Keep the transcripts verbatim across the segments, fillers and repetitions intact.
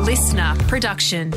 listener production.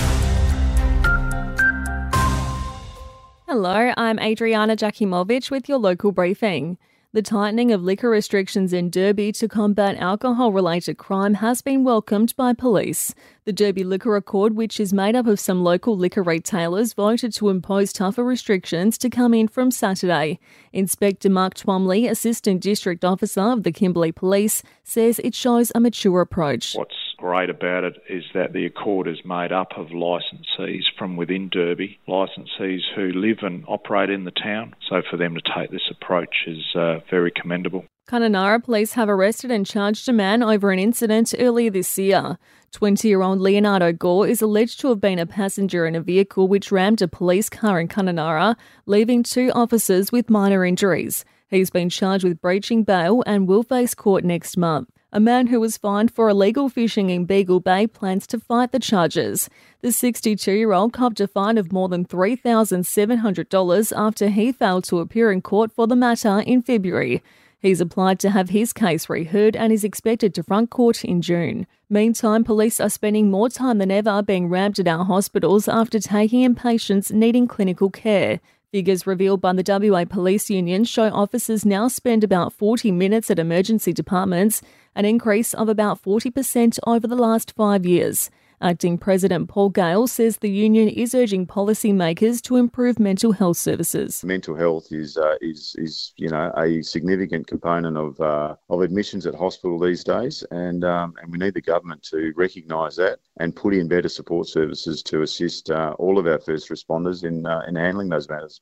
Hello, I'm Adriana Jakimovic with your local briefing. The tightening of liquor restrictions in Derby to combat alcohol-related crime has been welcomed by police. The Derby Liquor Accord, which is made up of some local liquor retailers, voted to impose tougher restrictions to come in from Saturday. Inspector Mark Twomley, Assistant District Officer of the Kimberley Police, says it shows a mature approach. What's great about it is that the Accord is made up of licensees from within Derby, licensees who live and operate in the town. So for them to take this approach is uh, very commendable. Kununurra police have arrested and charged a man over an incident earlier this year. twenty-year-old Leonardo Gore is alleged to have been a passenger in a vehicle which rammed a police car in Kununurra, leaving two officers with minor injuries. He's been charged with breaching bail and will face court next month. A man who was fined for illegal fishing in Beagle Bay plans to fight the charges. The sixty-two-year-old copped a fine of more than three thousand seven hundred dollars after he failed to appear in court for the matter in February. He's applied to have his case reheard and is expected to front court in June. Meantime, police are spending more time than ever being rammed at our hospitals after taking in patients needing clinical care. Figures revealed by the W A Police Union show officers now spend about forty minutes at emergency departments, an increase of about forty percent over the last five years. Acting President Paul Gale says the union is urging policymakers to improve mental health services. Mental health is uh, is is you know a significant component of uh, of admissions at hospital these days, and um, and we need the government to recognise that and put in better support services to assist uh, all of our first responders in uh, in handling those matters.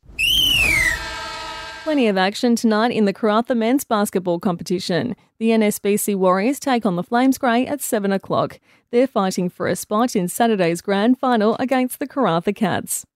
Plenty of action tonight in the Karratha men's basketball competition. The N S B C Warriors take on the Flames Grey at seven o'clock. They're fighting for a spot in Saturday's grand final against the Karratha Cats.